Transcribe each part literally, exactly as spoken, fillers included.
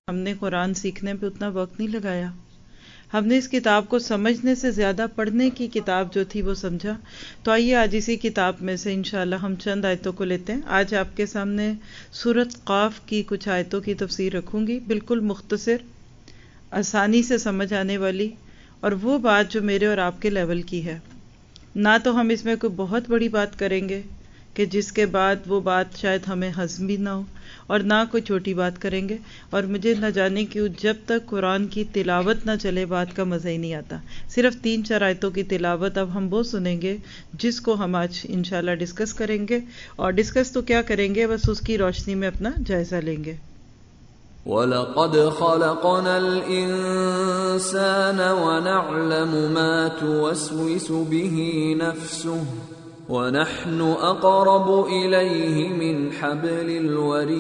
हमने कुरान सीखने पे उतना वक्त नहीं लगाया, हमने इस किताब को समझने से ज्यादा पढ़ने की किताब जो थी वो समझा। तो आइए आज इसी किताब में से इंशाल्लाह हम चंद आयतों को लेते हैं। आज आपके सामने सूरत काफ की कुछ आयतों की तफसीर रखूंगी, बिल्कुल मुख्तसर, आसानी से समझ आने वाली, और वो बात जो मेरे और आपके लेवल की है। ना तो हम इसमें कोई बहुत बड़ी बात करेंगे कि जिसके बाद वो बात शायद हमें हज़म भी ना हो, और ना कोई छोटी बात करेंगे। और मुझे न जाने क्यों जब तक कुरान की तिलावत ना चले बात का मज़ा ही नहीं आता। सिर्फ तीन चार आयतों की तिलावत अब हम वो सुनेंगे जिसको हम आज इंशाल्लाह डिस्कस करेंगे, और डिस्कस तो क्या करेंगे, बस उसकी रोशनी में अपना जायजा लेंगे। वलक़द ख़लक़नल इंसान वनअलमु मा तुवस्विसु बिही नफ्सुहु वनहनु अक़रबु इलैहि मिन हब्लिल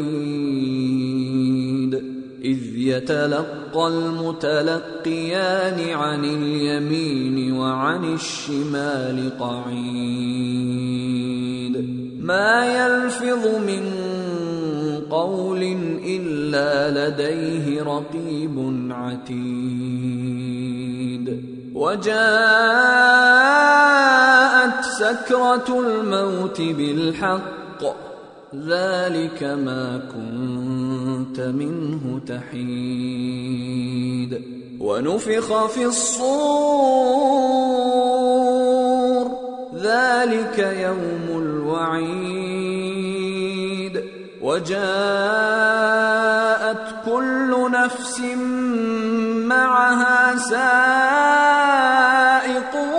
वरीद इज़ यतलक़्क़ल मुतलक़्क़ियानि अनिल यमीनि व अनिश शिमालि क़ईद मा यल्फ़िज़ु मिन क़ौलिन इल्ला लदैहि रक़ीबुन अतीद वजाअत सकरतुल मौत बिलहक़्क़ ज़ालिक मा कुन्त मिन्हु तहीद वनुफ़िख़ फ़िस्सूर ज़ालिक यौमुल वईद वजाअत कुल्लु नफ्सिन मअहा साइक़ुन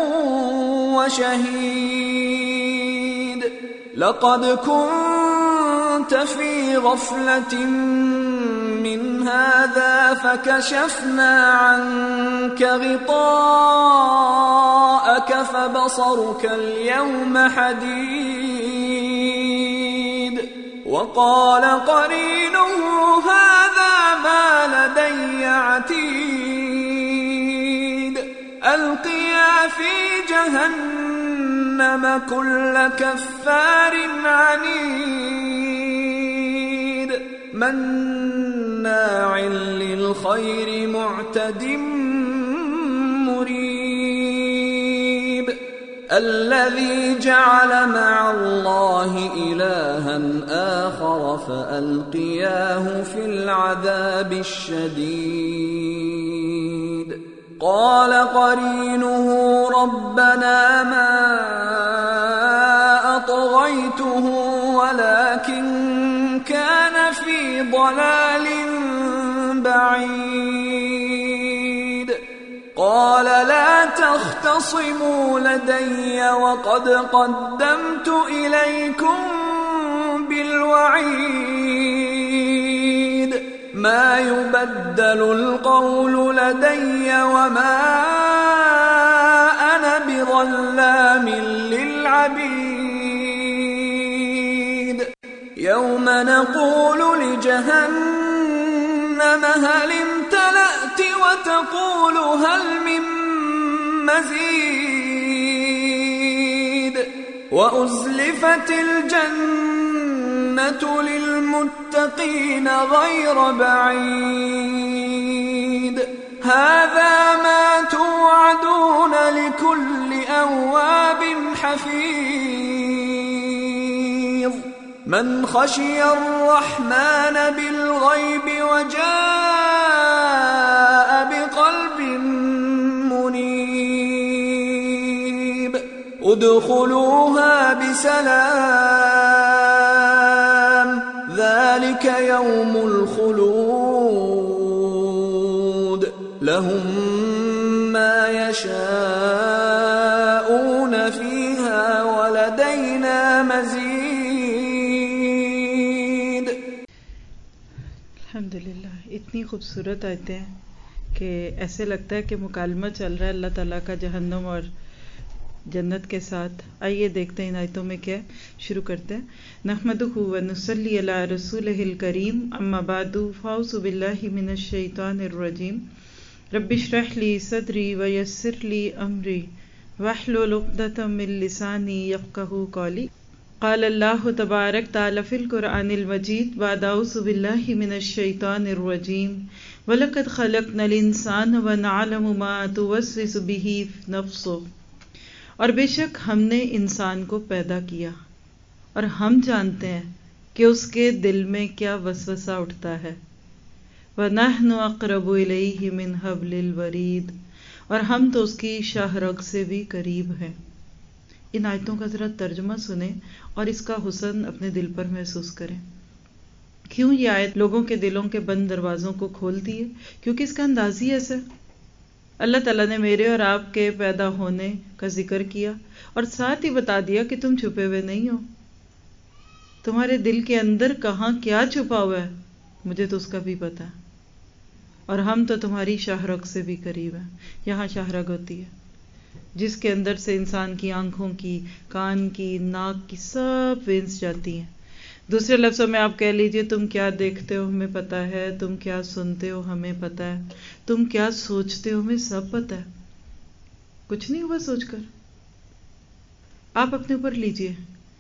वशहीद लक़द कुन्त फ़ी ग़फ़लतिन मिन हाज़ा फ़कशफ़ना अन्क ग़िताअक फ़बसरुक अल-यौम हदीद वक़ाल क़रीनुहु हाज़ा मा लदय्य अतीद अल्क़िया फ़ी जहन्नम कुल्ल कफ़्फ़ारिन अनीद मन्नाअन लिल-ख़ैरि मुअतदिन मुरीब الذي جعل مع الله إلها آخر فألقياه في العذاب الشديد قال قرينه ربنا ما أطغيته ولكن كان في ضلال بعيد قال لا تختصموا لدي وقد قدمت إليكم بالوعيد ما يبدل القول لدي وما أنا بظلام للعبيد يوم نقول لجهنم هل امتلأت وتقول هل من مزيد وأزلفت الجنة للمتقين غير بعيد هذا ما توعدون لكل أواب حفيظ من خشي الرحمن بالغيب وجاء بقلب منيب ادخلوها بسلام ذلك يوم الخلود لهم ما يشاءون فيها ولدينا مزيد अल्हम्दुलिल्लाह। इतनी खूबसूरत आयतें हैं कि ऐसे लगता है कि मुकालमा चल रहा है अल्लाह ताला का जहन्नम और जन्नत के साथ। आइए देखते हैं इन आयतों में क्या। शुरू करते हैं। नहमदुहु व नुसल्ली अला रसूलिहिल करीम अम्मा बादु फ़ाउज़ु बिल्लाहि मिनश शैतानिर रजीम रब्बिश्रह ली सदरी व यस्सिर ली अमरी वहलुल उक़दतम मिन लिसानी यफ़क़हू क़ौली। قال اللہ تبارک تعالی فی القرآن المجید بعد اعوذ باللہ من الشیطان الرجیم وَلَقَدْ خَلَقْنَا الْإِنسَانَ وَنَعْلَمُ مَا تُوَسْوِسُ بِهِ نَفْسُهُ، اور بے شک ہم نے انسان کو پیدا کیا اور ہم جانتے ہیں کہ اس کے دل میں کیا وسوسہ اٹھتا ہے۔ وَنَحْنُ أَقْرَبُ إِلَيْهِ مِنْ حَبْلِ الْوَرِيدِ، اور ہم تو اس کی شاہ رگ سے بھی قریب ہیں۔ ان آیتوں کا ذرا ترجمہ سنیں اور اس کا حسن اپنے دل پر محسوس کریں۔ کیوں یہ آیت لوگوں کے دلوں کے بند دروازوں کو کھولتی ہے؟ کیونکہ اس کا انداز ہی ایسا ہے۔ اللہ تعالیٰ نے میرے اور آپ کے پیدا ہونے کا ذکر کیا اور ساتھ ہی بتا دیا کہ تم چھپے ہوئے نہیں ہو۔ تمہارے دل کے اندر کہاں کیا چھپا ہوا ہے مجھے تو اس کا بھی پتا ہے، اور ہم تو تمہاری شاہ رگ سے بھی قریب ہیں۔ یہاں شاہ رگ ہوتی ہے جس کے اندر سے انسان کی آنکھوں کی، کان کی، ناک کی سب وینس جاتی ہیں۔ دوسرے لفظوں میں آپ کہہ لیجئے تم کیا دیکھتے ہو ہمیں پتہ ہے، تم کیا سنتے ہو ہمیں پتہ ہے، تم کیا سوچتے ہو ہمیں سب پتہ ہے۔ کچھ نہیں ہوا سوچ کر۔ آپ اپنے اوپر لیجئے،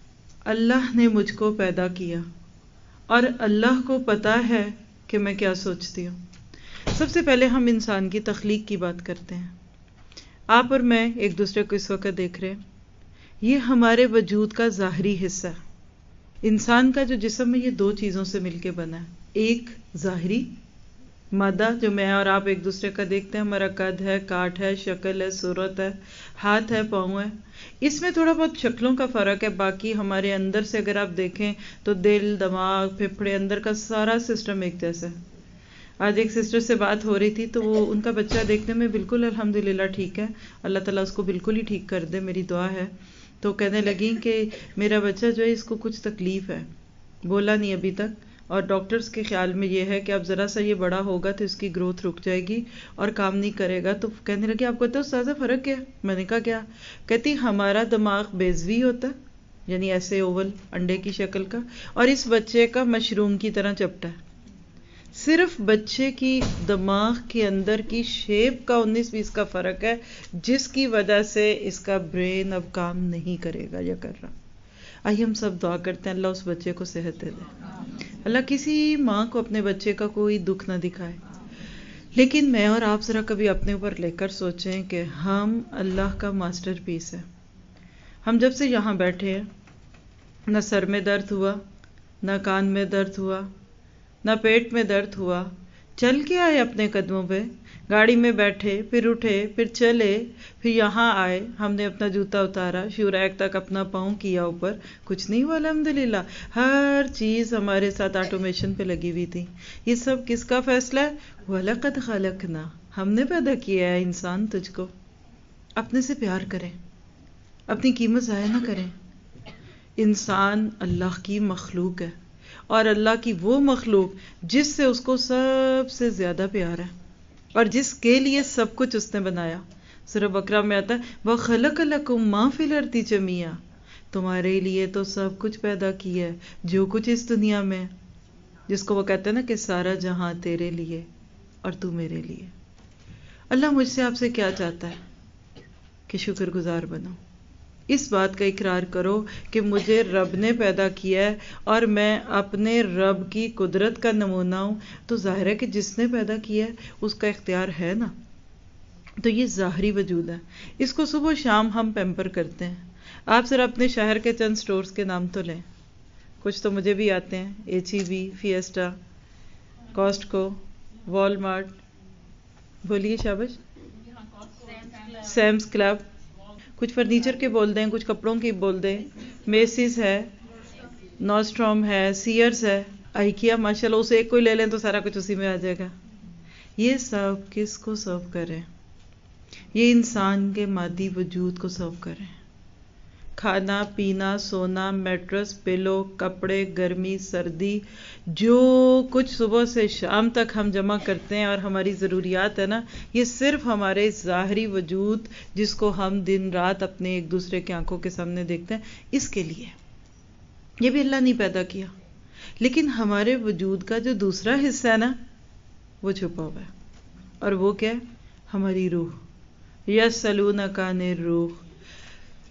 اللہ نے مجھ کو پیدا کیا اور اللہ کو پتہ ہے کہ میں کیا سوچتی ہوں۔ سب سے پہلے ہم انسان کی تخلیق کی بات کرتے ہیں۔ آپ اور میں ایک دوسرے کو اس وقت دیکھ رہے ہیں، یہ ہمارے وجود کا ظاہری حصہ ہے۔ انسان کا جو جسم ہے یہ دو چیزوں سے مل کے بنا ہے، ایک ظاہری مادہ جو میں اور آپ ایک دوسرے کا دیکھتے ہیں، ہمارا قد ہے، کاٹ ہے، شکل ہے، صورت ہے، ہاتھ ہے، پاؤں ہے۔ اس میں تھوڑا بہت شکلوں کا فرق ہے، باقی ہمارے اندر سے اگر آپ دیکھیں تو دل، دماغ، پھپھڑے، اندر کا سارا سسٹم ایک جیسا ہے۔ آج ایک سسٹر سے بات ہو رہی تھی تو وہ ان کا بچہ دیکھنے میں بالکل الحمدللہ ٹھیک ہے، اللہ تعالیٰ اس کو بالکل ہی ٹھیک کر دے، میری دعا ہے۔ تو کہنے لگیں کہ میرا بچہ جو ہے اس کو کچھ تکلیف ہے، بولا نہیں ابھی تک، اور ڈاکٹرز کے خیال میں یہ ہے کہ اب ذرا سا یہ بڑا ہوگا تو اس کی گروتھ رک جائے گی اور کام نہیں کرے گا۔ تو کہنے لگے آپ کو تو استاذہ فرق کیا؟ میں نے کہا کیا؟ کہتی ہمارا دماغ بیضوی ہوتا ہے، یعنی ایسے اوول انڈے کی شکل کا، اور اس بچے کا مشروم کی طرح چپٹا ہے۔ صرف بچے کی دماغ کے اندر کی شیپ کا انیس بیس کا فرق ہے، جس کی وجہ سے اس کا برین اب کام نہیں کرے گا یا کر رہا۔ آئیے ہم سب دعا کرتے ہیں اللہ اس بچے کو صحت دے دے، اللہ کسی ماں کو اپنے بچے کا کوئی دکھ نہ دکھائے۔ لیکن میں اور آپ ذرا کبھی اپنے اوپر لے کر سوچیں کہ ہم اللہ کا ماسٹر پیس ہے۔ ہم جب سے یہاں بیٹھے ہیں نہ سر میں درد ہوا، نہ کان میں درد ہوا، نہ پیٹ میں درد ہوا، چل کے آئے اپنے قدموں پہ، گاڑی میں بیٹھے، پھر اٹھے، پھر چلے، پھر یہاں آئے، ہم نے اپنا جوتا اتارا، شوریک تک اپنا پاؤں کیا اوپر، کچھ نہیں ہوا الحمدللہ۔ ہر چیز ہمارے ساتھ آٹومیشن پہ لگی ہوئی تھی۔ یہ سب کس کا فیصلہ ہے؟ وَلَقَدْ خَلَقْنَا، ہم نے پیدا کیا ہے انسان تجھ کو۔ اپنے سے پیار کریں، اپنی قیمت ضائع نہ کریں۔ انسان اللہ کی مخلوق ہے، اور اللہ کی وہ مخلوق جس سے اس کو سب سے زیادہ پیار ہے اور جس کے لیے سب کچھ اس نے بنایا۔ سورہ بقرہ میں آتا ہے وَخَلَقَ لَكُم مَّا فِي الْأَرْضِ جَمِيعًا، تمہارے لیے تو سب کچھ پیدا کیا ہے جو کچھ اس دنیا میں، جس کو وہ کہتے ہیں نا کہ سارا جہاں تیرے لیے اور تو میرے لیے۔ اللہ مجھ سے آپ سے کیا چاہتا ہے کہ شکر گزار بنو، اس بات کا اقرار کرو کہ مجھے رب نے پیدا کیا ہے اور میں اپنے رب کی قدرت کا نمونہ ہوں، تو ظاہر ہے کہ جس نے پیدا کیا ہے اس کا اختیار ہے نا۔ تو یہ ظاہری وجود ہے، اس کو صبح و شام ہم پیمپر کرتے ہیں۔ آپ ذرا اپنے شہر کے چند سٹورز کے نام تو لیں، کچھ تو مجھے بھی آتے ہیں، H E B, فیسٹا، Costco, Walmart, بولیے شابش، سیمز کلب، کچھ فرنیچر کے بول دیں، کچھ کپڑوں کی بول دیں، میسیز ہے، نورسٹروم ہے، سیئرز ہے، آئیکیا، ماشاءاللہ اسے ایک کوئی لے لیں تو سارا کچھ اسی میں آ جائے گا۔ یہ سب کس کو سرو کریں؟ یہ انسان کے مادی وجود کو سرو کریں۔ کھانا پینا، سونا، میٹرس، پلو، کپڑے، گرمی، سردی، جو کچھ صبح سے شام تک ہم جمع کرتے ہیں اور ہماری ضروریات ہے نا، یہ صرف ہمارے ظاہری وجود جس کو ہم دن رات اپنے ایک دوسرے کی آنکھوں کے سامنے دیکھتے ہیں، اس کے لیے۔ یہ بھی اللہ نے پیدا کیا، لیکن ہمارے وجود کا جو دوسرا حصہ ہے نا وہ چھپا ہوا ہے، اور وہ کیا ہے؟ ہماری روح۔ یسألونک عن الروح،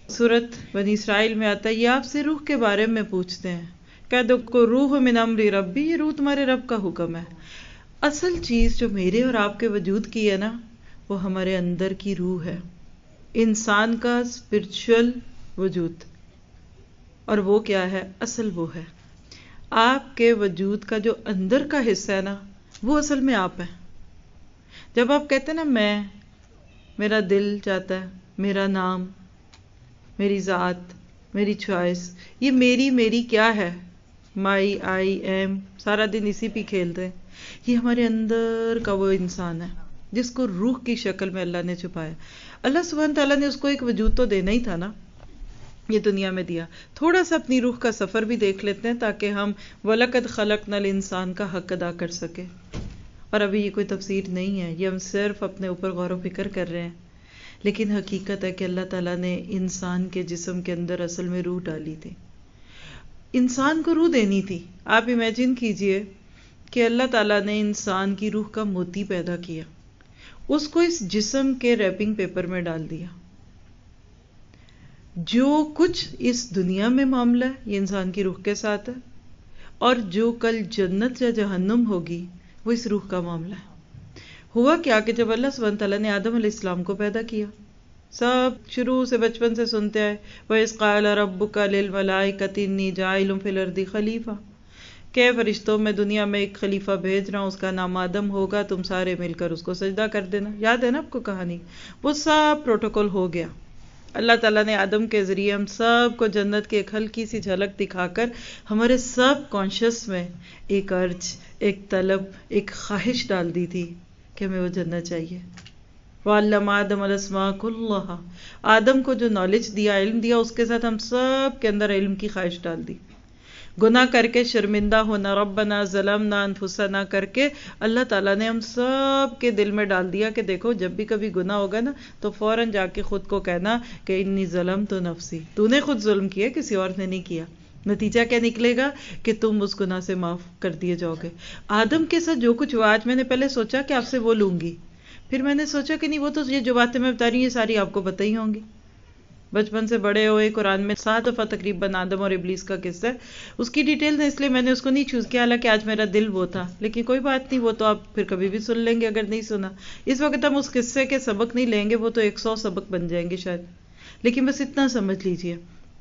سورت بنی اسرائیل میں آتا ہے یہ آپ سے روح کے بارے میں پوچھتے ہیں، کہہ دو کو روح من امر ربی، یہ روح تمہارے رب کا حکم ہے۔ اصل چیز جو میرے اور آپ کے وجود کی ہے نا، وہ ہمارے اندر کی روح ہے، انسان کا اسپرچل وجود۔ اور وہ کیا ہے؟ اصل وہ ہے آپ کے وجود کا جو اندر کا حصہ ہے نا، وہ اصل میں آپ ہے۔ جب آپ کہتے ہیں نا میں، میرا دل چاہتا ہے، میرا نام، میری ذات، میری چوائس، یہ میری میری کیا ہے؟ مائی، آئی، ایم، سارا دن اسی پہ کھیلتے ہیں۔ یہ ہمارے اندر کا وہ انسان ہے جس کو روح کی شکل میں اللہ نے چھپایا۔ اللہ سبحانہ تعالیٰ نے اس کو ایک وجود تو دینا ہی تھا نا، یہ دنیا میں دیا۔ تھوڑا سا اپنی روح کا سفر بھی دیکھ لیتے ہیں تاکہ ہم وَلَقَدْ خَلَقْنَا الْإِنسَانَ کا حق ادا کر سکے۔ اور ابھی یہ کوئی تفسیر نہیں ہے، یہ ہم صرف اپنے اوپر غور و فکر کر رہے ہیں، لیکن حقیقت ہے کہ اللہ تعالیٰ نے انسان کے جسم کے اندر اصل میں روح ڈالی تھی، انسان کو روح دینی تھی۔ آپ امیجن کیجئے کہ اللہ تعالیٰ نے انسان کی روح کا موتی پیدا کیا، اس کو اس جسم کے ریپنگ پیپر میں ڈال دیا۔ جو کچھ اس دنیا میں معاملہ ہے یہ انسان کی روح کے ساتھ ہے، اور جو کل جنت یا جہنم ہوگی وہ اس روح کا معاملہ ہے۔ ہوا کیا کہ جب اللہ سبحانہ تعالیٰ نے آدم علیہ السلام کو پیدا کیا، سب شروع سے بچپن سے سنتے آئے وَإِذْ قَالَ رَبُّكَ لِلْمَلَائِكَةِ إِنِّي جَاعِلٌ فِي الْأَرْضِ خَلِيفَةً، کہ فرشتوں میں دنیا میں ایک خلیفہ بھیج رہا ہوں، اس کا نام آدم ہوگا، تم سارے مل کر اس کو سجدہ کر دینا۔ یاد ہے نا آپ کو کہانی؟ وہ سب پروٹوکول ہو گیا۔ اللہ تعالیٰ نے آدم کے ذریعے ہم سب کو جنت کی ایک ہلکی سی جھلک دکھا کر ہمارے سب کانشیس میں ایک ارج، ایک طلب، ایک خواہش ڈال دی تھی کہ ہمیں وہ جنت چاہیے۔ وَعَلَّمَ آدَمَ الْأَسْمَاءَ كُلَّهَا، آدم کو جو نالج دیا، علم دیا، اس کے ساتھ ہم سب کے اندر علم کی خواہش ڈال دی۔ گناہ کر کے شرمندہ ہونا، ربنا ظلمنا انفسنا کر کے اللہ تعالیٰ نے ہم سب کے دل میں ڈال دیا کہ دیکھو جب بھی کبھی گناہ ہوگا نا تو فوراً جا کے خود کو کہنا کہ انی ظلمت نفسی، تو نے خود ظلم کیا، کسی اور نے نہیں کیا۔ نتیجہ کیا نکلے گا کہ تم اس گناہ سے معاف کر دیے جاؤ گے۔ آدم کے ساتھ جو کچھ ہوا، آج میں نے پہلے سوچا کہ آپ سے وہ لوں گی، پھر میں نے سوچا کہ نہیں، وہ تو یہ جو باتیں میں بتا رہی ہوں یہ ساری آپ کو پتہ ہی ہوں گی۔ بچپن سے بڑے ہوئے قرآن میں سات دفعہ تقریباً آدم اور ابلیس کا قصہ ہے، اس کی ڈیٹیل نے، اس لیے میں نے اس کو نہیں چوز کیا، حالانکہ آج میرا دل وہ تھا، لیکن کوئی بات نہیں، وہ تو آپ پھر کبھی بھی سن لیں گے اگر نہیں سنا۔ اس وقت ہم اس قصے کے سبق نہیں لیں گے، وہ تو ایک سو سبق بن جائیں گے شاید، لیکن بس اتنا سمجھ لیجئے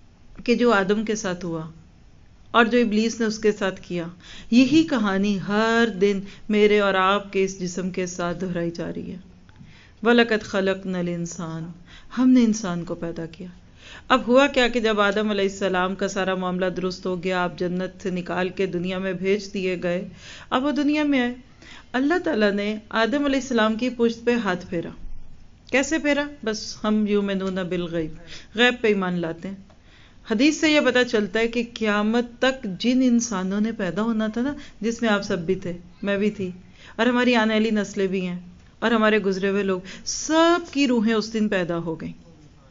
کہ جو آدم کے ساتھ ہوا اور جو ابلیس نے اس کے ساتھ کیا، یہی کہانی ہر دن میرے اور آپ کے اس جسم کے ساتھ دہرائی جا رہی ہے۔ وَلَقَدْ خَلَقْنَا الْإِنسَانَ، ہم نے انسان کو پیدا کیا۔ اب ہوا کیا کہ جب آدم علیہ السلام کا سارا معاملہ درست ہو گیا، آپ جنت سے نکال کے دنیا میں بھیج دیے گئے، اب وہ دنیا میں آئے، اللہ تعالیٰ نے آدم علیہ السلام کی پشت پہ ہاتھ پھیرا۔ کیسے پھیرا؟ بس ہم یؤمنون بالغیب، غیب پہ ایمان لاتے ہیں۔ حدیث سے یہ پتہ چلتا ہے کہ قیامت تک جن انسانوں نے پیدا ہونا تھا نا، جس میں آپ سب بھی تھے، میں بھی تھی، اور ہماری آنے والی نسلیں بھی ہیں، اور ہمارے گزرے ہوئے لوگ، سب کی روحیں اس دن پیدا ہو گئیں۔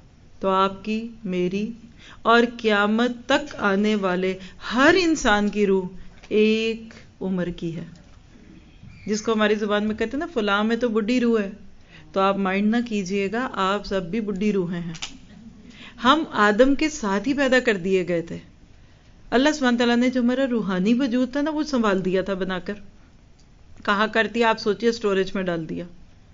تو آپ کی، میری اور قیامت تک آنے والے ہر انسان کی روح ایک عمر کی ہے، جس کو ہماری زبان میں کہتے ہیں نا فلاں میں تو بڈھی روح ہے، تو آپ مائنڈ نہ کیجئے گا، آپ سب بھی بڈھی روحیں ہیں۔ ہم آدم کے ساتھ ہی پیدا کر دیے گئے تھے۔ اللہ سبحانہ تعالیٰ نے جو ہمارا روحانی وجود تھا نا وہ سنبھال دیا تھا بنا کر، کہا کرتی آپ سوچئے اسٹوریج میں ڈال دیا۔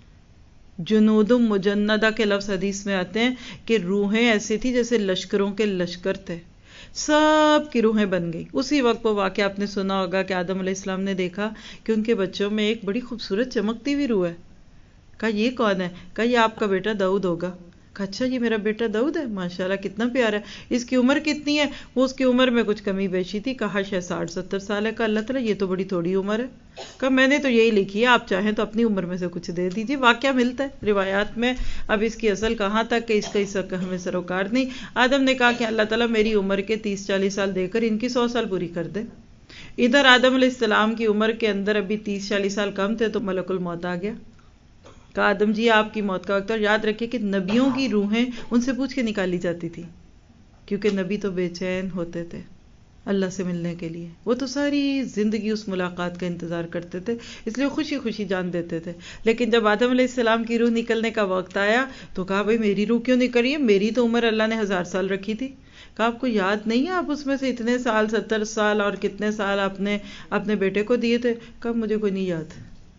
جنود مجندہ کے لفظ حدیث میں آتے ہیں کہ روحیں ایسی تھی جیسے لشکروں کے لشکر تھے، سب کی روحیں بن گئی۔ اسی وقت وہ واقعہ آپ نے سنا ہوگا کہ آدم علیہ السلام نے دیکھا کہ ان کے بچوں میں ایک بڑی خوبصورت چمکتی ہوئی روح ہے۔ کہا یہ کون ہے؟ کہا یہ آپ کا بیٹا داؤد ہوگا۔ کہا اچھا یہ میرا بیٹا داؤد ہے، ماشاءاللہ کتنا پیارا ہے، اس کی عمر کتنی ہے؟ وہ اس کی عمر میں کچھ کمی بیشی تھی، کہا شاید ساٹھ ستر سال ہے۔ کہا اللہ تعالیٰ یہ تو بڑی تھوڑی عمر ہے۔ کہا میں نے تو یہی لکھی ہے، آپ چاہیں تو اپنی عمر میں سے کچھ دے دیجیے۔ واقعہ ملتا ہے روایات میں، اب اس کی اصل کہاں تک کہ اس کا اس کا ہمیں سروکار نہیں۔ آدم نے کہا کہ اللہ تعالیٰ میری عمر کے تیس چالیس سال دے کر ان کی سو سال پوری کر دے۔ ادھر آدم علیہ السلام کی عمر کے اندر ابھی تیس چالیس سال کم تھے تو ملک الموت آ گیا۔ کہا آدم جی آپ کی موت کا وقت، اور یاد رکھیں کہ نبیوں کی روحیں ان سے پوچھ کے نکالی جاتی تھی، کیونکہ نبی تو بے چین ہوتے تھے، اللہ سے ملنے کے لیے. وہ تو ساری زندگی اس ملاقات کا انتظار کرتے تھے، اس لیے خوشی خوشی جان دیتے تھے. لیکن جب آدم علیہ السلام کی روح نکلنے کا وقت آیا تو کہا بھائی میری روح کیوں نکل رہی ہے؟ میری تو عمر اللہ نے ہزار سال رکھی تھی. کہا آپ کو یاد نہیں ہے آپ اس میں سے اتنے سال، ستر سال اور کتنے سال آپ نے اپنے بیٹے کو دیے تھے؟ کہا مجھے کوئی نہیں یاد.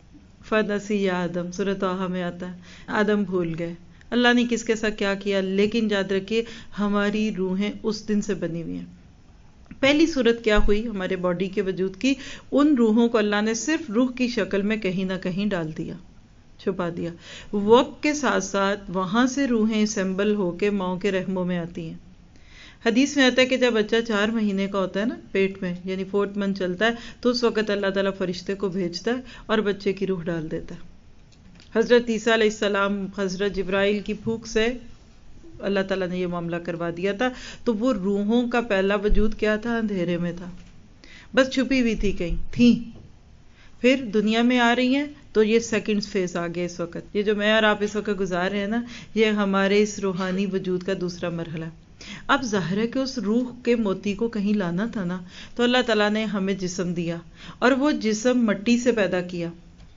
فنسی آدم، سورۃ طٰہٰ میں آتا ہے، آدم بھول گئے اللہ نے کس کے ساتھ کیا کیا. لیکن یاد رکھیے ہماری روحیں اس دن سے بنی ہوئی ہیں. پہلی صورت کیا ہوئی ہمارے باڈی کے وجود کی؟ ان روحوں کو اللہ نے صرف روح کی شکل میں کہیں نہ کہیں ڈال دیا، چھپا دیا. وقت کے ساتھ ساتھ وہاں سے روحیں اسمبل ہو کے ماؤں کے رحموں میں آتی ہیں. حدیث میں آتا ہے کہ جب بچہ چار مہینے کا ہوتا ہے نا پیٹ میں، یعنی فورتھ منتھ چلتا ہے، تو اس وقت اللہ تعالیٰ فرشتے کو بھیجتا ہے اور بچے کی روح ڈال دیتا ہے. حضرت عیسیٰ علیہ السلام حضرت جبرائیل کی پھونک سے اللہ تعالیٰ نے یہ معاملہ کروا دیا تھا. تو وہ روحوں کا پہلا وجود کیا تھا؟ اندھیرے میں تھا، بس چھپی ہوئی تھی، کہیں تھی. پھر دنیا میں آ رہی ہیں تو یہ سیکنڈ فیز آ گیا. اس وقت یہ جو میں اور آپ اس وقت گزار رہے ہیں نا، یہ ہمارے اس روحانی وجود کا دوسرا مرحلہ. اب ظاہر ہے کہ اس روح کے موتی کو کہیں لانا تھا نا، تو اللہ تعالیٰ نے ہمیں جسم دیا اور وہ جسم مٹی سے پیدا کیا.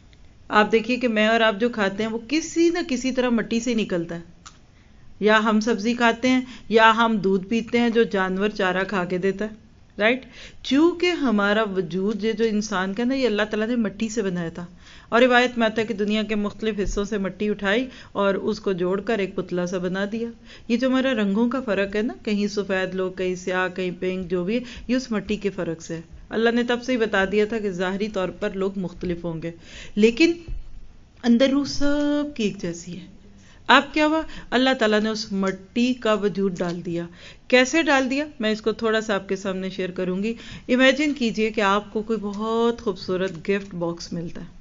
آپ دیکھیے کہ میں اور آپ جو کھاتے ہیں وہ کسی نہ کسی طرح مٹی سے نکلتا ہے. یا ہم سبزی کھاتے ہیں یا ہم دودھ پیتے ہیں جو جانور چارہ کھا کے دیتا ہے، رائٹ. چونکہ ہمارا وجود یہ جو انسان کا نا، یہ اللہ تعالیٰ نے مٹی سے بنایا تھا. اور روایت میں آتا ہے کہ دنیا کے مختلف حصوں سے مٹی اٹھائی اور اس کو جوڑ کر ایک پتلا سا بنا دیا. یہ جو ہمارا رنگوں کا فرق ہے نا، کہیں سفید لوگ، کہیں سیاہ، کہیں پنک، جو بھی ہے، یہ اس مٹی کے فرق سے ہے. اللہ نے تب سے ہی بتا دیا تھا کہ ظاہری طور پر لوگ مختلف ہوں گے، لیکن اندر روح سب کی ایک جیسی ہے. اب کیا ہوا؟ اللہ تعالیٰ نے اس مٹی کا وجود ڈال دیا. کیسے ڈال دیا؟ میں اس کو تھوڑا سا آپ کے سامنے شیئر کروں گی. امیجن کیجئے کہ آپ کو کوئی بہت خوبصورت گفٹ باکس ملتا ہے،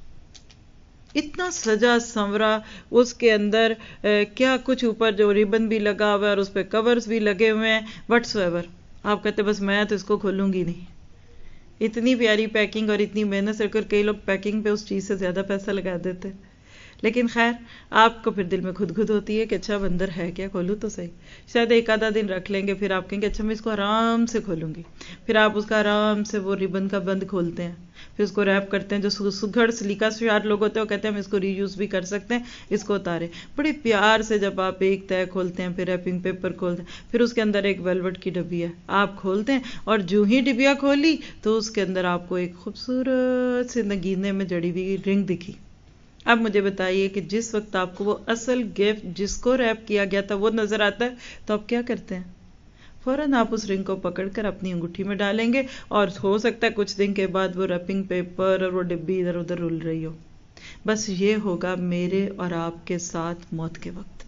اتنا سجا سنورا، اس کے اندر کیا کچھ اوپر جو ریبن بھی لگا ہوا ہے اور اس پہ کورز بھی لگے ہوئے ہیں، وٹس ایور. آپ کہتے بس میں تو اس کو کھولوں گی نہیں. اتنی پیاری پیکنگ اور اتنی محنت سے کر کئی لوگ پیکنگ پہ اس چیز سے زیادہ پیسہ لگا دیتے. لیکن خیر آپ کو پھر دل میں خود خود ہوتی ہے کہ اچھا اندر ہے کیا، کھولوں تو صحیح. شاید ایک آدھا دن رکھ لیں گے، پھر آپ کہیں گے اچھا میں اس کو آرام سے کھولوں گی. پھر آپ اس کا آرام سے وہ ریبن کا بند کھولتے ہیں، پھر اس کو ریپ کرتے ہیں. جو سگڑ سلیقہ شیار لوگ ہوتے ہیں وہ کہتے ہیں ہم اس کو ری یوز بھی کر سکتے ہیں، اس کو اتارے. بڑے پیار سے جب آپ ایک تہہ کھولتے ہیں، پھر ریپنگ پیپر کھولتے ہیں، پھر اس کے اندر ایک ویلوٹ کی ڈبی ہے، آپ کھولتے ہیں اور جو ہی ڈبیا کھولی تو اس کے اندر آپ کو ایک خوبصورت سے نگینے میں جڑی ہوئی رنگ دکھی. اب مجھے بتائیے کہ جس وقت آپ کو وہ اصل گفٹ جس کو ریپ کیا گیا تھا وہ نظر آتا ہے تو آپ کیا کرتے ہیں؟ فوراً آپ اس رنگ کو پکڑ کر اپنی انگوٹھی میں ڈالیں گے، اور ہو سکتا ہے کچھ دن کے بعد وہ ریپنگ پیپر اور وہ ڈبی ادھر ادھر رول رہی ہو. بس یہ ہوگا میرے اور آپ کے ساتھ موت کے وقت.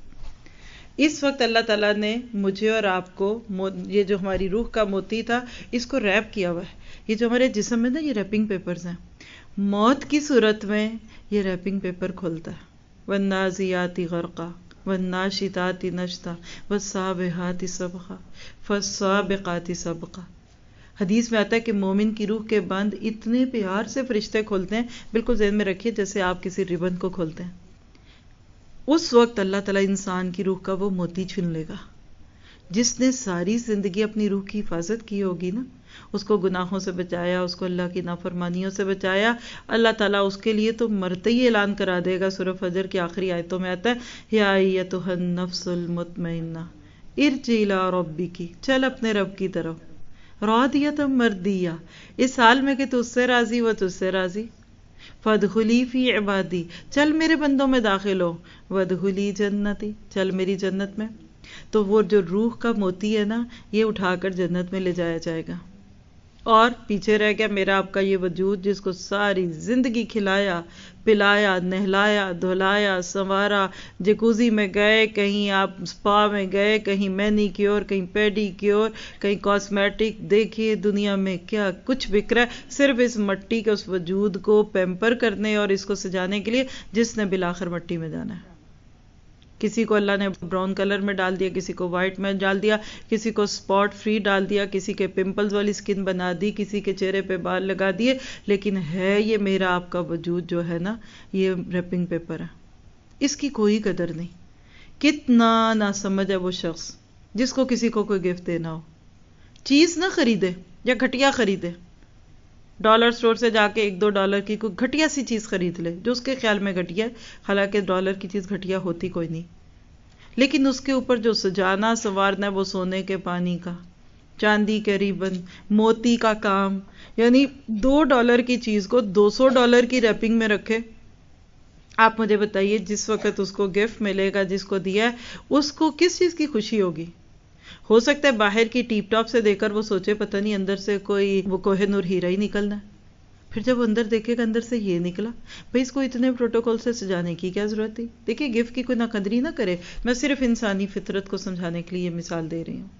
اس وقت اللہ تعالیٰ نے مجھے اور آپ کو یہ جو ہماری روح کا موتی تھا اس کو ریپ کیا ہوا ہے. یہ جو ہمارے جسم میں نا یہ ریپنگ پیپرز ہیں. موت کی صورت میں یہ ریپنگ پیپر کھولتا ہے. وَالنَّازِعَاتِ غَرْقًا وَالنَّاشِطَاتِ نَشْطًا وَالسَّابِحَاتِ سَبْحًا فَالسَّابِقَاتِ سَبْقًا. حدیث میں آتا ہے کہ مومن کی روح کے بند اتنے پیار سے فرشتے کھولتے ہیں، بالکل ذہن میں رکھیے جیسے آپ کسی ریبن کو کھولتے ہیں. اس وقت اللہ تعالیٰ انسان کی روح کا وہ موتی چھن لے گا. جس نے ساری زندگی اپنی روح کی حفاظت کی ہوگی نا، اس کو گناہوں سے بچایا، اس کو اللہ کی نافرمانیوں سے بچایا، اللہ تعالیٰ اس کے لیے تو مرتے ہی اعلان کرا دے گا. سورہ فجر کی آخری آیتوں میں آتا ہے یا ایتھا النفس المطمئنہ ارجعی الی ربک، چل اپنے رب کی طرف، راضیۃ مرضیہ، اس حال میں کہ تو اس سے راضی وہ تجھ سے راضی. فادخلی فی عبادی، چل میرے بندوں میں داخل ہو. وادخلی جنتی، چل میری جنت میں. تو وہ جو روح کا موتی ہے نا، یہ اٹھا کر جنت میں لے جایا جائے گا. اور پیچھے رہ گیا میرا آپ کا یہ وجود جس کو ساری زندگی کھلایا پلایا نہلایا دھلایا سنوارا. جکوزی میں گئے، کہیں آپ سپا میں گئے، کہیں مینی کیور، کہیں پیڈی کیور، کہیں کاسمیٹک. دیکھیے دنیا میں کیا کچھ بک رہا ہے صرف اس مٹی کے اس وجود کو پیمپر کرنے اور اس کو سجانے کے لیے، جس نے بالآخر مٹی میں جانا ہے. کسی کو اللہ نے براؤن کلر میں ڈال دیا، کسی کو وائٹ میں ڈال دیا، کسی کو سپاٹ فری ڈال دیا، کسی کے پمپلز والی سکن بنا دی، کسی کے چہرے پہ بال لگا دیے. لیکن ہے یہ میرا آپ کا وجود جو ہے نا، یہ ریپنگ پیپر ہے، اس کی کوئی قدر نہیں. کتنا نہ سمجھ ہے وہ شخص جس کو کسی کو کوئی گفٹ دینا ہو. چیز نہ خریدے. یا گھٹیا خریدے، ڈالر سٹور سے جا کے ایک دو ڈالر کی کوئی گھٹیا سی چیز خرید لے جو اس کے خیال میں گھٹیا ہے، حالانکہ ڈالر کی چیز گھٹیا ہوتی کوئی نہیں، لیکن اس کے اوپر جو سجانا سنوارنا ہے وہ سونے کے پانی کا، چاندی کے ریبن، موتی کا کام، یعنی دو ڈالر کی چیز کو دو سو ڈالر کی ریپنگ میں رکھے. آپ مجھے بتائیے جس وقت اس کو گفٹ ملے گا جس کو دیا ہے اس کو کس چیز کی خوشی ہوگی؟ ہو سکتا ہے باہر کی ٹیپ ٹاپ سے دیکھ کر وہ سوچے پتہ نہیں اندر سے کوئی وہ کوہ نور ہیرا ہی نکلنا ہے. پھر جب وہ اندر دیکھے گا اندر سے یہ نکلا، بھئی اس کو اتنے پروٹوکول سے سجانے کی کیا ضرورت تھی؟ دیکھیے گفٹ کی کوئی نہ قدری نہ کرے. میں صرف انسانی فطرت کو سمجھانے کے لیے یہ مثال دے رہی ہوں.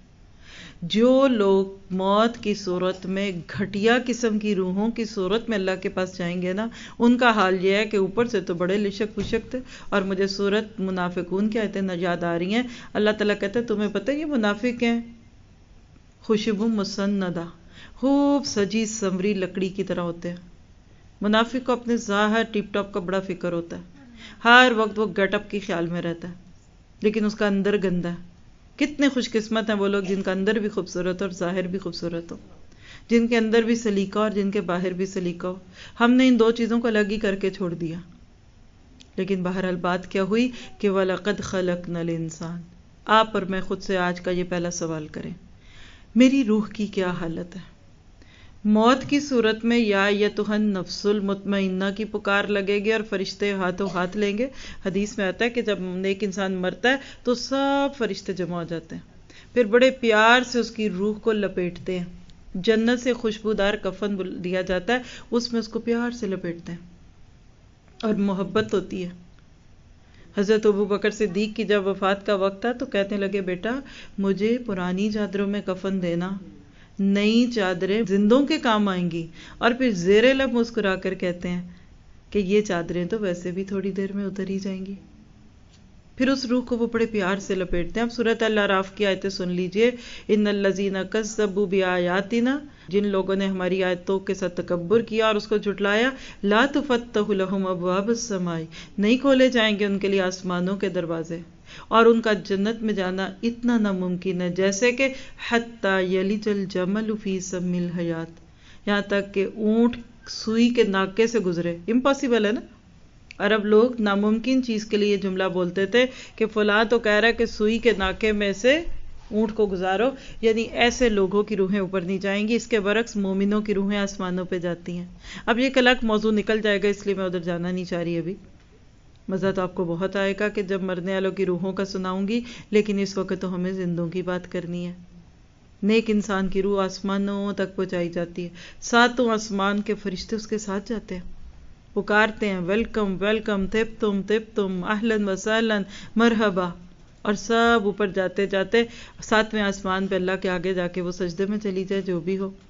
جو لوگ موت کی صورت میں گھٹیا قسم کی روحوں کی صورت میں اللہ کے پاس جائیں گے نا، ان کا حال یہ ہے کہ اوپر سے تو بڑے لشک پشک تھے. اور مجھے صورت منافقون کی آیتیں یاد آ رہی ہیں. اللہ تعالیٰ کہتا ہے تمہیں پتہ ہے یہ منافق ہیں خوشبو مسندہ، خوب سجی سمری لکڑی کی طرح ہوتے ہیں. منافق کو اپنے ظاہر ٹپ ٹاپ کا بڑا فکر ہوتا ہے، ہر وقت وہ گیٹ اپ کے خیال میں رہتا ہے، لیکن اس کا اندر گندا ہے. کتنے خوش قسمت ہیں وہ لوگ جن کا اندر بھی خوبصورت اور ظاہر بھی خوبصورت ہو، جن کے اندر بھی سلیقہ اور جن کے باہر بھی سلیقہ ہو. ہم نے ان دو چیزوں کو الگ ہی کر کے چھوڑ دیا. لیکن بہرحال بات کیا ہوئی کہ وَلَقَدْ خَلَقْنَا الْإِنسَانَ. آپ اور میں خود سے آج کا یہ پہلا سوال کریں، میری روح کی کیا حالت ہے؟ موت کی صورت میں یا ایتھا النفس المطمئنہ کی پکار لگے گی اور فرشتے ہاتھوں ہاتھ لیں گے. حدیث میں آتا ہے کہ جب نیک انسان مرتا ہے تو سب فرشتے جمع ہو جاتے ہیں، پھر بڑے پیار سے اس کی روح کو لپیٹتے ہیں. جنت سے خوشبودار کفن دیا جاتا ہے، اس میں اس کو پیار سے لپیٹتے ہیں اور محبت ہوتی ہے. حضرت ابو بکر صدیق کی جب وفات کا وقت تھا تو کہنے لگے بیٹا مجھے پرانی چادروں میں کفن دینا، نئی چادریں زندوں کے کام آئیں گی. اور پھر زیر لب مسکرا کر کہتے ہیں کہ یہ چادریں تو ویسے بھی تھوڑی دیر میں اتر ہی جائیں گی. پھر اس روح کو وہ بڑے پیار سے لپیٹتے ہیں. اب سورۃ الاعراف کی آیتیں سن لیجئے. ان الذین کذبوا بآیاتنا، جن لوگوں نے ہماری آیتوں کے ساتھ تکبر کیا اور اس کو جھٹلایا، لا تفتح لهم ابواب السماء، نہیں کھولے جائیں گے ان کے لیے آسمانوں کے دروازے، اور ان کا جنت میں جانا اتنا ناممکن ہے جیسے کہ حتی یلج الجمل فی سم الحیات، یہاں تک کہ اونٹ سوئی کے ناکے سے گزرے. امپاسبل ہے نا. عرب لوگ ناممکن چیز کے لیے جملہ بولتے تھے کہ فلاں تو کہہ رہا ہے کہ سوئی کے ناکے میں سے اونٹ کو گزارو، یعنی ایسے لوگوں کی روحیں اوپر نہیں جائیں گی. اس کے برعکس مومنوں کی روحیں آسمانوں پہ جاتی ہیں. اب یہ کلک موضوع نکل جائے گا اس لیے میں ادھر جانا نہیں چاہ رہی. ابھی مزہ تو آپ کو بہت آئے گا کہ جب مرنے والوں کی روحوں کا سناؤں گی، لیکن اس وقت تو ہمیں زندوں کی بات کرنی ہے. نیک انسان کی روح آسمانوں تک پہنچائی جاتی ہے، ساتوں آسمان کے فرشتے اس کے ساتھ جاتے ہیں، پکارتے ہیں ویلکم ویلکم طبتم طبتم اہلاً وسہلاً مرحبا. اور سب اوپر جاتے جاتے ساتویں آسمان پہ اللہ کے آگے جا کے وہ سجدے میں چلی جائے جو بھی ہو.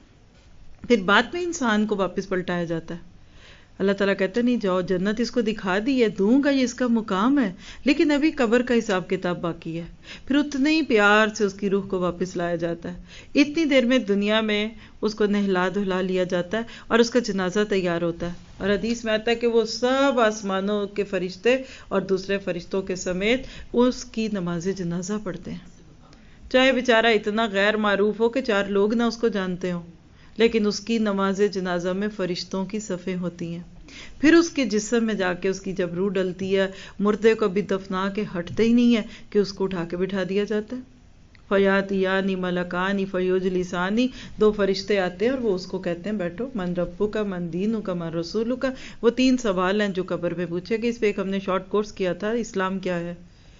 پھر بعد میں انسان کو واپس پلٹایا جاتا ہے. اللہ تعالیٰ کہتے نہیں جاؤ جنت اس کو دکھا دی ہے، دوں گا، یہ اس کا مقام ہے، لیکن ابھی قبر کا حساب کتاب باقی ہے. پھر اتنے ہی پیار سے اس کی روح کو واپس لایا جاتا ہے. اتنی دیر میں دنیا میں اس کو نہلا دھلا لیا جاتا ہے اور اس کا جنازہ تیار ہوتا ہے. اور حدیث میں آتا ہے کہ وہ سب آسمانوں کے فرشتے اور دوسرے فرشتوں کے سمیت اس کی نماز جنازہ پڑھتے ہیں. چاہے بیچارہ اتنا غیر معروف ہو کہ چار لوگ نہ اس کو جانتے ہوں، لیکن اس کی نماز جنازہ میں فرشتوں کی صفیں ہوتی ہیں. پھر اس کے جسم میں جا کے اس کی جب روح ڈلتی ہے، مردے کو بھی دفنا کے ہٹتے ہی نہیں ہے کہ اس کو اٹھا کے بٹھا دیا جاتا ہے. فیاتیانی ملکانی فیجلسانی، دو فرشتے آتے ہیں اور وہ اس کو کہتے ہیں بیٹھو، من ربو کا، من دینو کا، من رسولو کا. وہ تین سوال ہیں جو قبر میں پوچھے گئے. اس پہ ایک ہم نے شارٹ کورس کیا تھا، اسلام کیا ہے.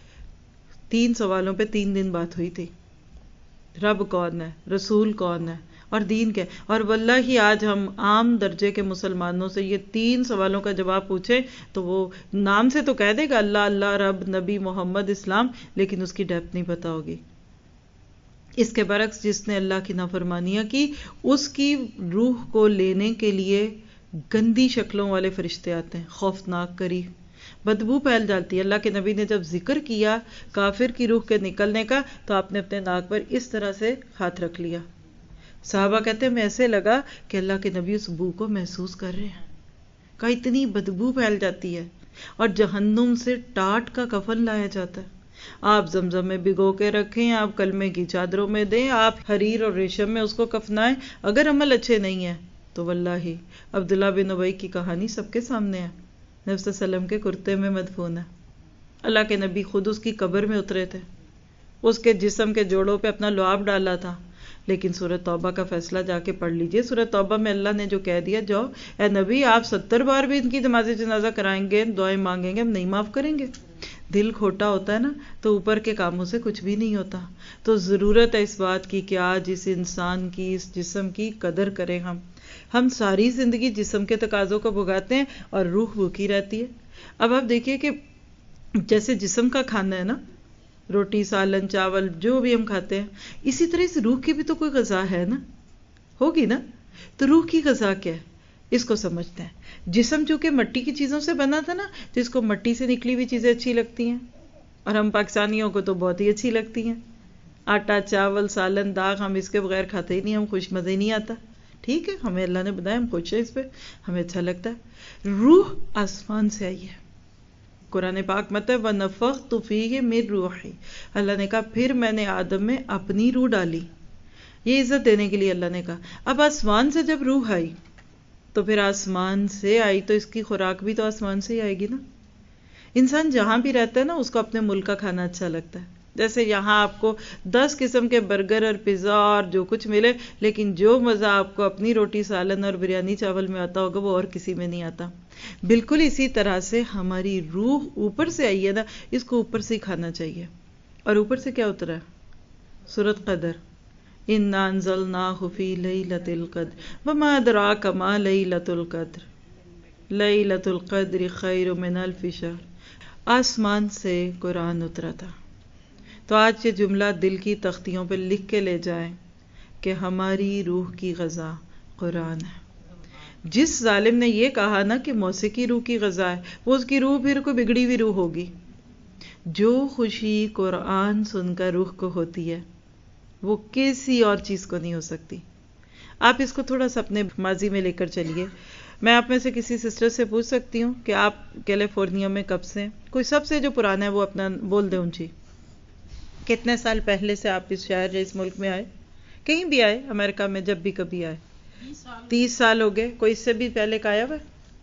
تین سوالوں پہ تین دن بات ہوئی تھی. رب کون ہے، رسول کون ہے اور دین کیا. اور واللہ ہی آج ہم عام درجے کے مسلمانوں سے یہ تین سوالوں کا جواب پوچھیں تو وہ نام سے تو کہہ دے گا اللہ اللہ، رب، نبی، محمد، اسلام، لیکن اس کی ڈیپتھ نہیں پتا ہوگی. اس کے برعکس جس نے اللہ کی نافرمانیاں کی، اس کی روح کو لینے کے لیے گندی شکلوں والے فرشتے آتے ہیں، خوفناک کری، بدبو پھیل جاتی ہے. اللہ کے نبی نے جب ذکر کیا کافر کی روح کے نکلنے کا تو آپ نے اپنے ناک پر اس طرح سے ہاتھ رکھ لیا. صحابہ کہتے ہیں میں ایسے لگا کہ اللہ کے نبی اس بو کو محسوس کر رہے ہیں. کہ اتنی بدبو پھیل جاتی ہے. اور جہنم سے ٹاٹ کا کفن لایا جاتا ہے. آپ زمزم میں بھگو کے رکھیں، آپ کلمے کی چادروں میں دیں، آپ حریر اور ریشم میں اس کو کفنائیں، اگر عمل اچھے نہیں ہیں تو واللہ عبداللہ بن ابی کی کہانی سب کے سامنے ہے، نبی صلی اللہ علیہ وسلم کے کرتے میں مدفون ہے، اللہ کے نبی خود اس کی قبر میں اترے تھے، اس کے جسم کے جوڑوں پہ اپنا لعاب ڈالا تھا، لیکن سورۃ توبہ کا فیصلہ جا کے پڑھ لیجئے۔ سورۃ توبہ میں اللہ نے جو کہہ دیا، جاؤ اے نبی آپ ستر بار بھی ان کی نماز جنازہ کرائیں گے، دعائیں مانگیں گے، ہم نہیں معاف کریں گے۔ دل کھوٹا ہوتا ہے نا تو اوپر کے کاموں سے کچھ بھی نہیں ہوتا، تو ضرورت ہے اس بات کی کہ آج اس انسان کی، اس جسم کی قدر کریں۔ ہم ہم ساری زندگی جسم کے تقاضوں کو بھگاتے ہیں اور روح بھوکی رہتی ہے۔ اب آپ دیکھیے کہ جیسے جسم کا کھانا ہے نا، روٹی سالن چاول جو بھی ہم کھاتے ہیں، اسی طرح اس روح کی بھی تو کوئی غذا ہے نا، ہوگی نا، تو روح کی غذا کیا ہے اس کو سمجھتے ہیں۔ جسم چونکہ مٹی کی چیزوں سے بنا تھا نا، تو اس کو مٹی سے نکلی ہوئی چیزیں اچھی لگتی ہیں، اور ہم پاکستانیوں کو تو بہت ہی اچھی لگتی ہیں، آٹا چاول سالن داغ، ہم اس کے بغیر کھاتے ہی نہیں، ہم خوش مزے نہیں آتا، ٹھیک ہے، ہمیں اللہ نے بتایا، ہم خوش ہیں اس پہ، ہمیں اچھا لگتا ہے۔ روح آسمان سے آئی ہے، قرآن پاک مت ہے وَنَفَخْتُ فِيهِ مِن رُوحِي، اللہ نے کہا پھر میں نے آدم میں اپنی روح ڈالی، یہ عزت دینے کے لیے اللہ نے کہا۔ اب آسمان سے جب روح آئی تو پھر آسمان سے آئی تو اس کی خوراک بھی تو آسمان سے ہی آئے گی نا۔ انسان جہاں بھی رہتا ہے نا اس کو اپنے ملک کا کھانا اچھا لگتا ہے، جیسے یہاں آپ کو دس قسم کے برگر اور پیزا اور جو کچھ ملے، لیکن جو مزہ آپ کو اپنی روٹی سالن اور بریانی چاول میں آتا ہوگا وہ اور کسی میں نہیں آتا۔ بالکل اسی طرح سے ہماری روح اوپر سے آئی ہے نا، اس کو اوپر سے ہی کھانا چاہیے۔ اور اوپر سے کیا اترا ہے؟ سورۃ قدر، اِنَّا أَنزَلْنَاهُ فِي لَيْلَةِ الْقَدْرِ وَمَا أَدْرَاكَ مَا لَيْلَةُ الْقَدْرِ لَيْلَةُ الْقَدْرِ خَيْرٌ مِنْ أَلْفِ شَهْرٍ، آسمان سے قرآن اترا تھا۔ تو آج یہ جملہ دل کی تختیوں پہ لکھ کے لے جائیں کہ ہماری روح کی غذا قرآن ہے۔ جس ظالم نے یہ کہا نا کہ موسیقی روح کی غذا ہے، وہ اس کی روح پھر کوئی بگڑی ہوئی روح ہوگی۔ جو خوشی قرآن سن کر روح کو ہوتی ہے وہ کسی اور چیز کو نہیں ہو سکتی۔ آپ اس کو تھوڑا سا اپنے ماضی میں لے کر چلیے۔ میں آپ میں سے کسی سسٹر سے پوچھ سکتی ہوں کہ آپ کیلیفورنیا میں کب سے ہیں؟ کوئی سب سے جو پرانا ہے وہ اپنا بول دیں اونچی۔ کتنے سال پہلے سے آپ اس شہر یا اس ملک میں آئے؟ کہیں بھی آئے، امریکہ میں جب بھی کبھی آئے؟ تیس سال ہو گئے۔ کوئی اس سے بھی پہلے کا آیا ہوا؟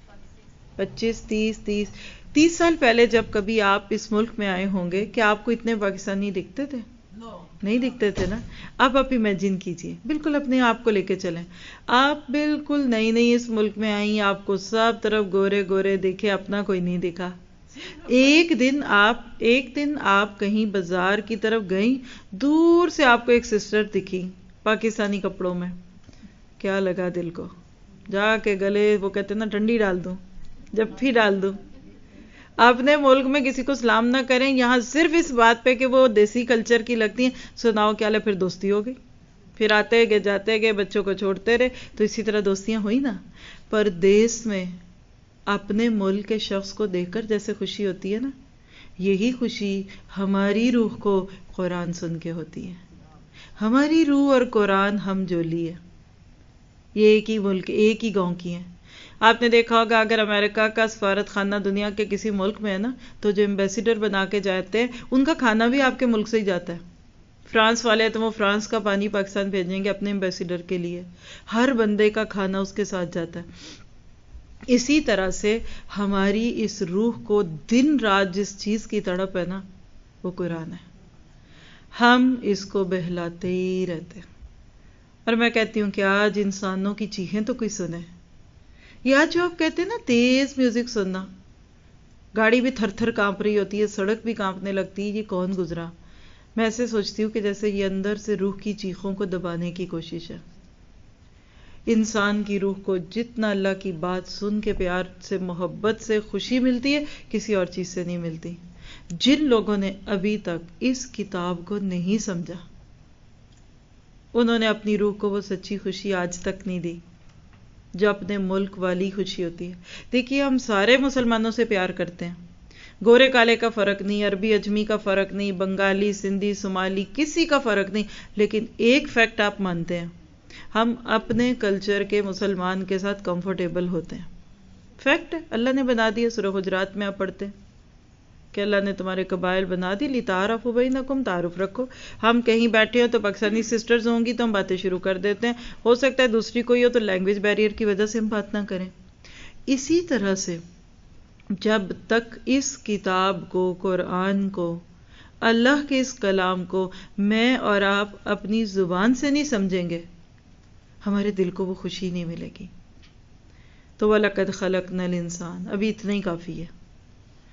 پچیس تیس تیس تیس سال پہلے جب کبھی آپ اس ملک میں آئے ہوں گے، کیا آپ کو اتنے پاکستانی دکھتے تھے؟ نہیں دکھتے تھے نا۔ اب آپ امیجن کیجئے، بالکل اپنے آپ کو لے کے چلیں، آپ بالکل نئی نئی اس ملک میں آئیں، آپ کو سب طرف گورے گورے دیکھے، اپنا کوئی نہیں دکھا۔ ایک دن آپ ایک دن آپ کہیں بازار کی طرف گئیں، دور سے آپ کو ایک سسٹر دکھی پاکستانی کپڑوں میں، کیا لگا دل کو؟ جا کے گلے وہ کہتے ہیں نا ٹنڈی ڈال دوں، جب بھی ڈال دوں۔ اپنے ملک میں کسی کو سلام نہ کریں، یہاں صرف اس بات پہ کہ وہ دیسی کلچر کی لگتی ہیں، سناؤ کیا لے، پھر دوستی ہو گئی، پھر آتے گئے جاتے گئے، بچوں کو چھوڑتے رہے، تو اسی طرح دوستیاں ہوئی نا۔ پردیس میں اپنے ملک کے شخص کو دیکھ کر جیسے خوشی ہوتی ہے نا، یہی خوشی ہماری روح کو قرآن سن کے ہوتی ہے۔ ہماری روح اور قرآن ہم جو لیے، یہ ایک ہی ملک ایک ہی گاؤں کی ہیں۔ آپ نے دیکھا ہوگا اگر امریکہ کا سفارت خانہ دنیا کے کسی ملک میں ہے نا، تو جو ایمبیسیڈر بنا کے جاتے ہیں ان کا کھانا بھی آپ کے ملک سے ہی جاتا ہے۔ فرانس والے تو وہ فرانس کا پانی پاکستان بھیجیں گے اپنے ایمبیسیڈر کے لیے، ہر بندے کا کھانا اس کے ساتھ جاتا ہے۔ اسی طرح سے ہماری اس روح کو دن رات جس چیز کی تڑپ ہے نا، وہ قرآن ہے، ہم اس کو بہلاتے ہی رہتے ہیں۔ اور میں کہتی ہوں کہ آج انسانوں کی چیخیں تو کوئی سنے، یا جو آپ کہتے ہیں نا تیز میوزک سننا، گاڑی بھی تھر تھر کانپ رہی ہوتی ہے، سڑک بھی کانپنے لگتی ہے، یہ کون گزرا؟ میں ایسے سوچتی ہوں کہ جیسے یہ اندر سے روح کی چیخوں کو دبانے کی کوشش ہے۔ انسان کی روح کو جتنا اللہ کی بات سن کے پیار سے محبت سے خوشی ملتی ہے، کسی اور چیز سے نہیں ملتی۔ جن لوگوں نے ابھی تک اس کتاب کو نہیں سمجھا، انہوں نے اپنی روح کو وہ سچی خوشی آج تک نہیں دی جو اپنے ملک والی خوشی ہوتی ہے۔ دیکھیے ہم سارے مسلمانوں سے پیار کرتے ہیں، گورے کالے کا فرق نہیں، عربی اجمی کا فرق نہیں، بنگالی سندھی صومالی کسی کا فرق نہیں، لیکن ایک فیکٹ آپ مانتے ہیں، ہم اپنے کلچر کے مسلمان کے ساتھ کمفرٹیبل ہوتے ہیں۔ فیکٹ ہے، اللہ نے بنا دیا، سورہ حجرات میں آپ پڑھتے ہیں کہ اللہ نے تمہارے قبائل بنا دی، لِتَعَارَفُوا بَيْنَكُمْ، تعارف رکھو. ہم کہیں بیٹھے ہو تو پاکستانی سسٹرز ہوں گی تو ہم باتیں شروع کر دیتے ہیں، ہو سکتا ہے دوسری کوئی ہو تو لینگویج بیریئر کی وجہ سے ہم بات نہ کریں. اسی طرح سے جب تک اس کتاب کو، قرآن کو، اللہ کے اس کلام کو میں اور آپ اپنی زبان سے نہیں سمجھیں گے، ہمارے دل کو وہ خوشی نہیں ملے گی. تو وَلَقَدْ خَلَقْنَا الْإِنسَانَ، ابھی اتنا ہی کافی ہے.